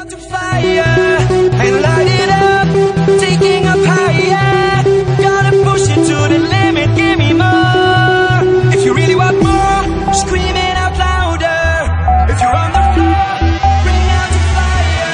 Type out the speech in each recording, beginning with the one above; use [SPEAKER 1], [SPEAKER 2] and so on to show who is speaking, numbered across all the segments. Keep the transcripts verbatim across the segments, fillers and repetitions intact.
[SPEAKER 1] to fire and light it up, taking up higher. Gotta push it to the limit, give me more. If you really want more, scream it out louder. If you're on the floor, bring out the fire.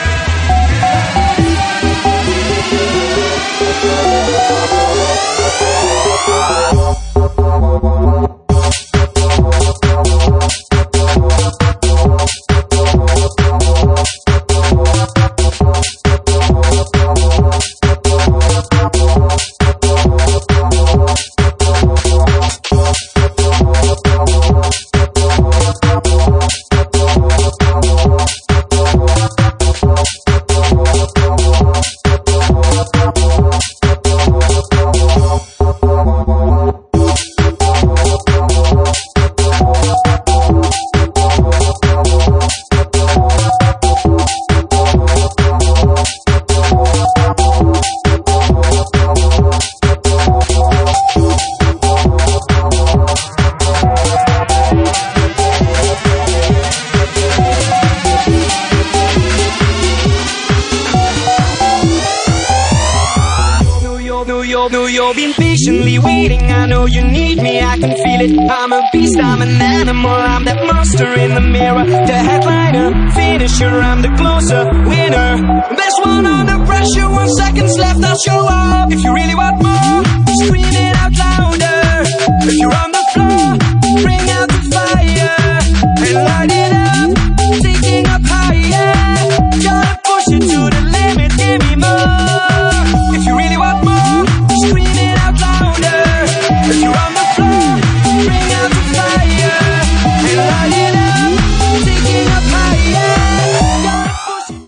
[SPEAKER 1] Know you've been patiently waiting. I know you need me, I can feel it. I'm a beast, I'm an animal. I'm that monster in the mirror, the headliner, finisher. I'm the closer, winner. Best one under pressure. One seconds left, I'll show up. If you really want more, scream it out louder. If you're on